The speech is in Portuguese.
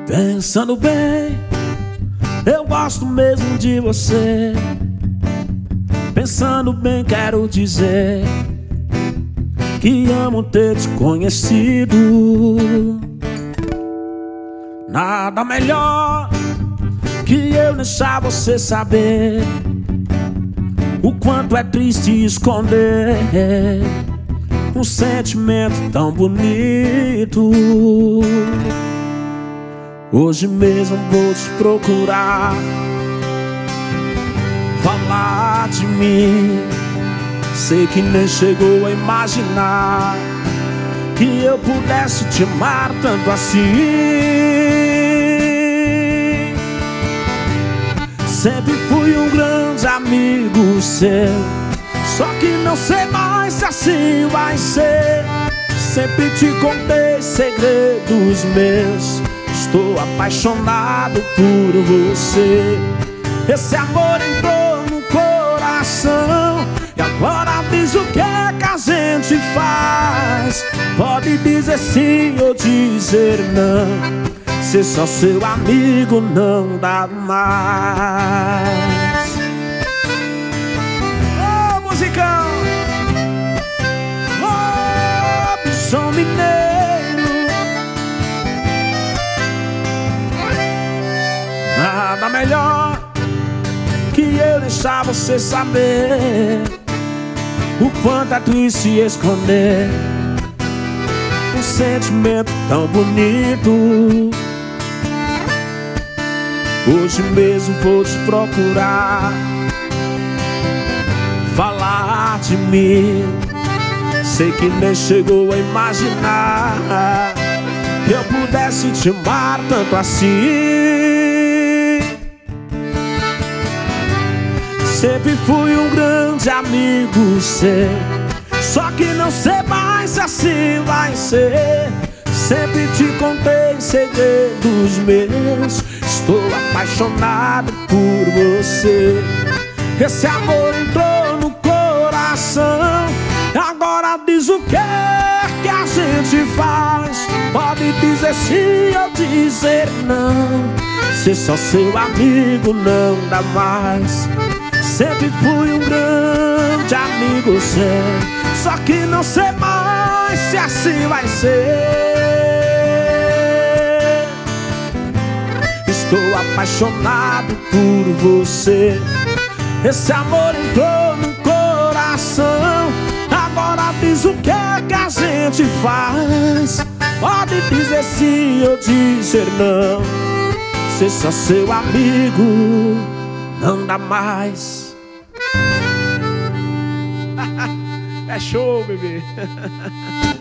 Pensando bem, eu gosto mesmo de você. Pensando bem, quero dizer que amo ter te conhecido. Nada melhor que eu deixar você saber o quanto é triste esconder um sentimento tão bonito. Hoje mesmo vou te procurar, falar de mim. Sei que nem chegou a imaginar que eu pudesse te amar tanto assim. Sempre fui um grande amigo seu, só que não sei mais se assim vai ser. Sempre te contei segredos meus, estou apaixonado por você. Esse amor entrou no coração e agora diz o que é que a gente faz. Pode dizer sim ou dizer não, ser só seu amigo não dá mais. Ô musicão, ô bichão mineiro, nada melhor que eu deixar você saber o quanto é triste esconder um sentimento tão bonito. Hoje mesmo vou te procurar, falar de mim. Sei que nem chegou a imaginar que eu pudesse te amar tanto assim. Sempre fui um grande amigo seu, só que não sei mais se assim vai ser. Sempre te contei segredos meus, estou apaixonado por você. Esse amor entrou no coração, agora diz o que é que a gente faz. Pode dizer sim ou dizer não, ser só seu amigo não dá mais. Sempre fui um grande amigo seu, só que não sei mais se assim vai ser. Estou apaixonado por você. Esse amor entrou no coração, agora diz o que é que a gente faz. Pode dizer sim ou dizer não, ser só seu amigo não dá mais. É show, bebê.